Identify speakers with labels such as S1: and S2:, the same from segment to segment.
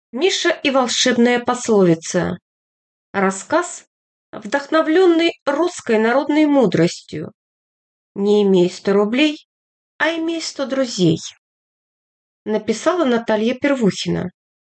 S1: Миша и волшебная пословица. Рассказ, вдохновленный русской народной мудростью. Не имей 100 рублей, а имей 100 друзей. Написала Наталья Первухина.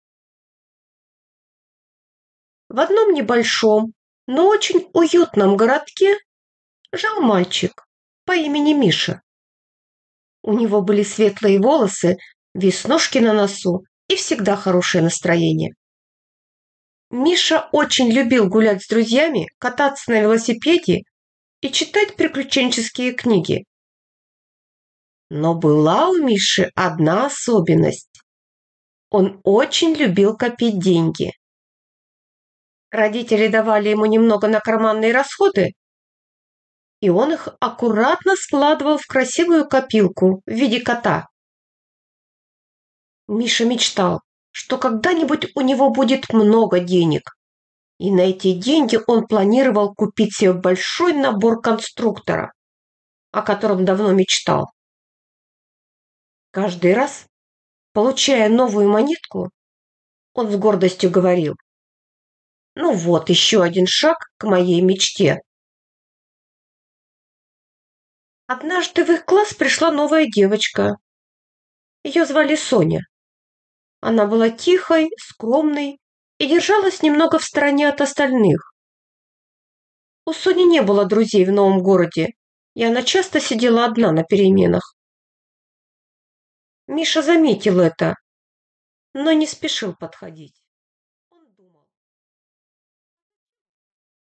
S1: В одном небольшом, но очень уютном городке жил мальчик по имени Миша. У него были светлые волосы, веснушки на носу и всегда хорошее настроение. Миша очень любил гулять с друзьями, кататься на велосипеде и читать приключенческие книги. Но была у Миши одна особенность. Он очень любил копить деньги. Родители давали ему немного на карманные расходы, и он их аккуратно складывал в красивую копилку в виде кота. Миша мечтал, что когда-нибудь у него будет много денег, и на эти деньги он планировал купить себе большой набор конструктора, о котором давно мечтал. Каждый раз, получая новую монетку, он с гордостью говорил: «Ну вот, еще один шаг к моей мечте». Однажды в их класс пришла новая девочка. Ее звали Соня. Она была тихой, скромной и держалась немного в стороне от остальных. У Сони не было друзей в новом городе, и она часто сидела одна на переменах. Миша заметил это, но не спешил подходить.